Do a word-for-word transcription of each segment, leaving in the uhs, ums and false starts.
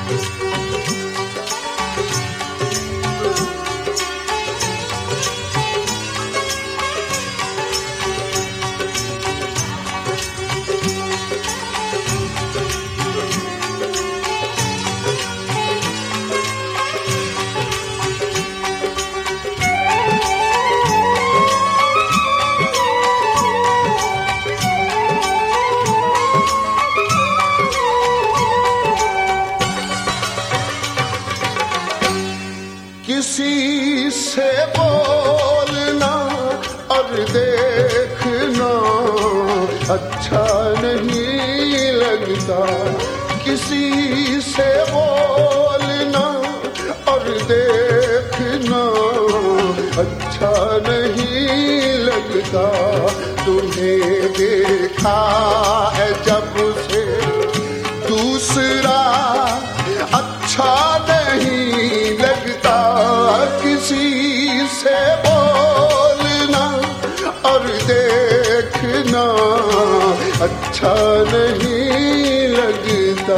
किसी से बोलना और देखना अच्छा नहीं लगता, किसी से बोलना और देखना अच्छा नहीं लगता। तुम्हें देखा है जब से दूसरा अच्छा नहीं लगता, किसी से बोलना और देखना अच्छा नहीं लगता।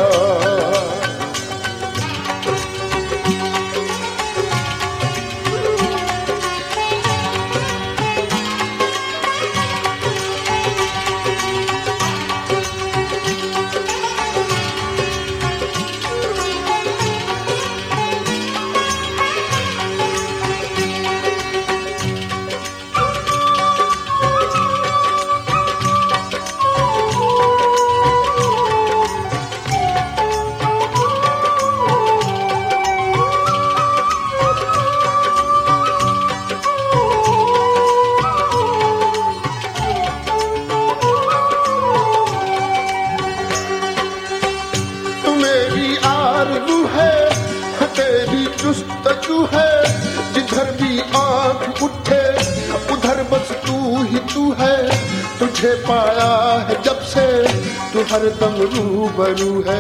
जुस्तजू है, जिधर भी आँख उठे उधर बस तू ही तू है। तुझे पाया है जब से तू हरदम रूबरू है।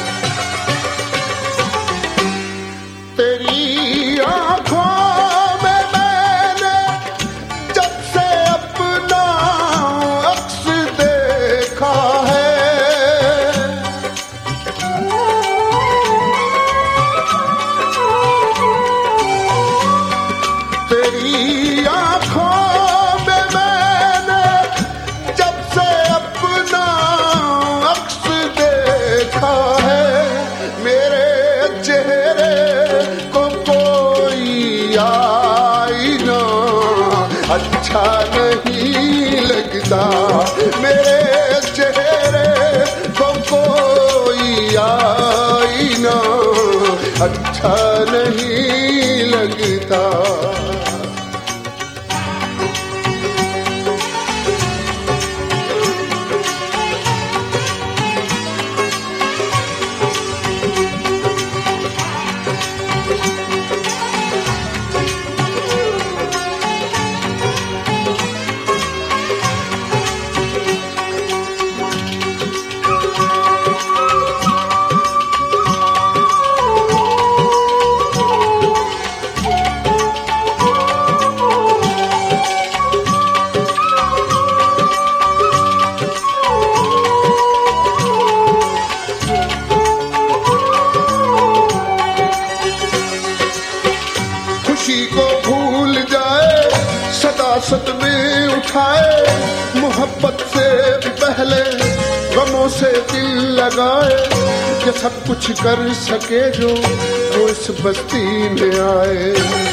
तेरी आँखों में मैंने जब से अपना अक्स देखा है। तेरी आँखों में मैंने जब से अपना अक्स देखा है। मेरे चेहरे को कोई आईना अच्छा नहीं लगता, मेरे चेहरे को कोई आईना अच्छा नहीं लगता। खुशी को भूल जाए सदासत में उठाए, मोहब्बत से भी पहले गमों से दिल लगाए। ये सब कुछ कर सके जो वो इस बस्ती में आए।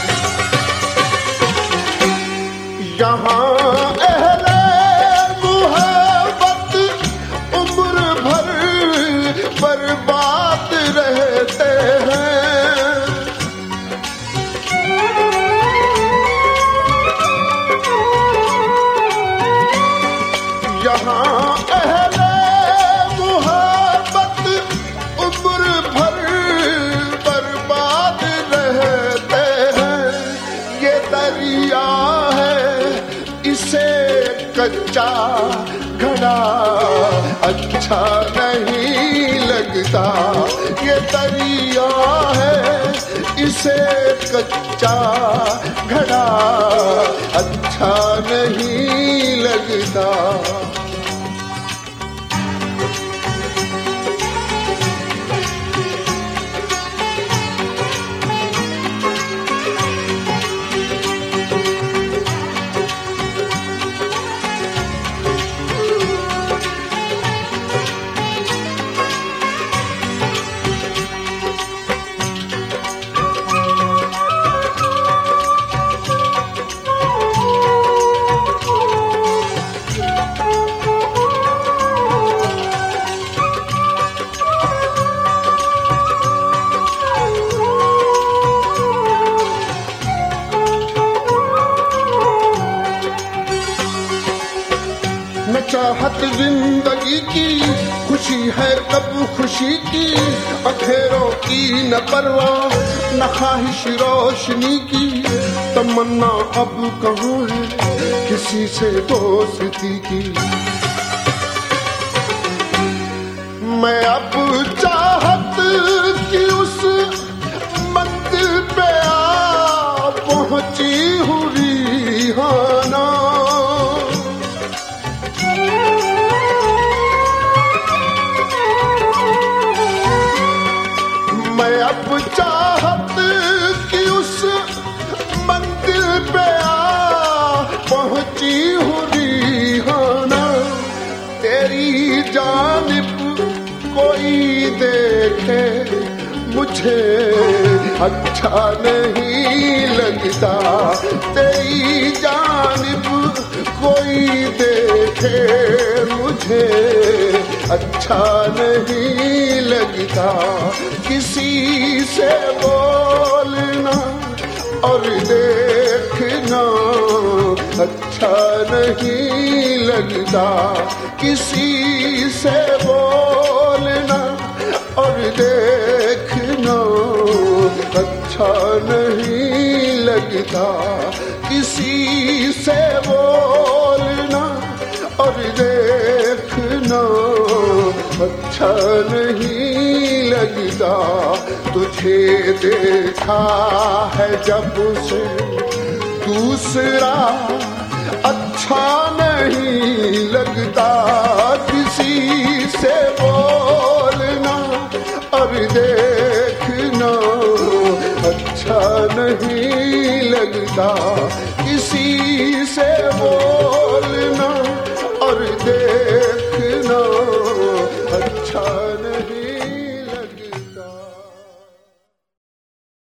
यहाँ अहले मोहब्बत उम्र भर बर्बाद रहते हैं। यहाँ अहले मोहब्बत उम्र भर बर्बाद रहते हैं। ये दरिया है इसे कच्चा घड़ा अच्छा नहीं लगता। ये दरिया है इसे कच्चा घड़ा अच्छा नहीं लगता। रात जिंदगी की, खुशी है कब खुशी की, अंधेरों की न परवाह न ख्वाहिश रोशनी की, तमन्ना अब कहाँ है किसी से दोस्ती की। मैं अब चाहत की उस मंजिल पे आ पहुंची हूँ रिहाना, मैं अब चाहत की उस मंजिल पे आ पहुंची हूँ रिहाना। तेरी जानिब कोई देखे मुझे अच्छा नहीं लगता, तेरी जानिब कोई देखे मुझे अच्छा नहीं लगता। किसी से बोलना और देखना अच्छा नहीं लगता, किसी से बोलना और देखना अच्छा नहीं लगता, किसी से बोलना और देखना अच्छा नहीं लगता। तुझे देखा है जब से दूसरा अच्छा नहीं लगता, किसी से बोलना और देखना अच्छा नहीं लगता, किसी से बोलना और देखना